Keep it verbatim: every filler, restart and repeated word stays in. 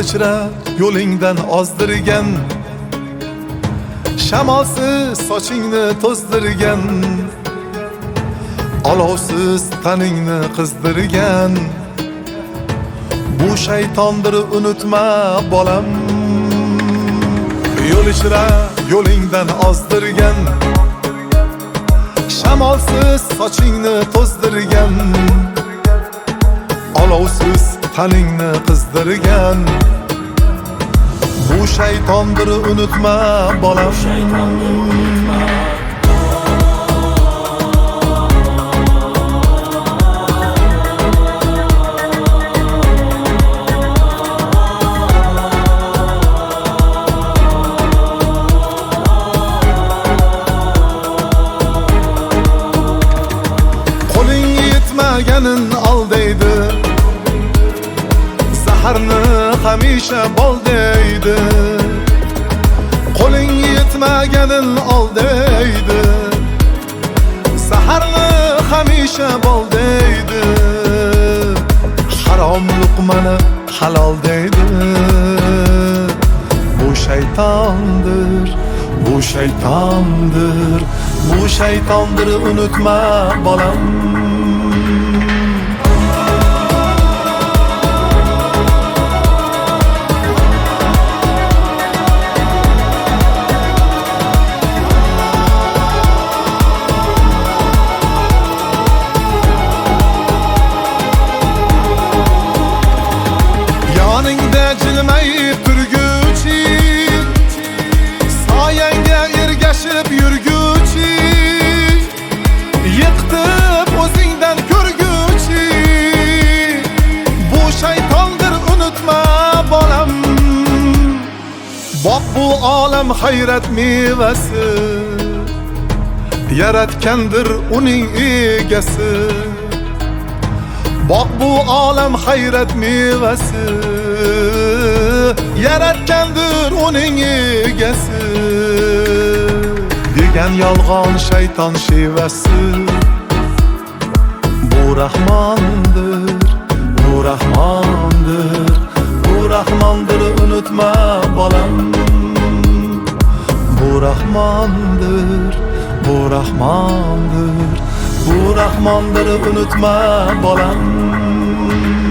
ichra yo'lingdan ozdirgan, shamolsiz sochingni to'zdirgan, olovsiz taningni qizdirgan. Bu shaytondir unutma bolam. Yo'l ichra yo'lingdan ozdirgan, shamolsiz sochingni to'zdirgan, olovsiz taningni qizdirgan. Bu shaytondir unutma bolam. Qo'ling yetmaganin ol deydi, zaharni hamisha bol deydi. Qo'ling yetmaganin ol deydi, zaharni hamisha bol deydi. Harom luqmani halol deydi. Bu shaytondir, bu shaytondir, bu shaytondir unutma bolam. Yoningda jilmayib turguchi, soyangga ergashib yurguchi, yiqitib o'zingdan ko'rguchi. Bu shaytondir unutma bolam. Boq bu olam hayrat mevasi, yaratgandir uning egasi. Boq bu olam hayrat mevasi, yaratgandir uning egasi. Degan yolg'on shayton shevasi. Bu rahmondir, bu rahmondir, bu rahmondir unutma bolam. Bu rahmondir, bu rahmondir, bu rahmondir unutma bolam.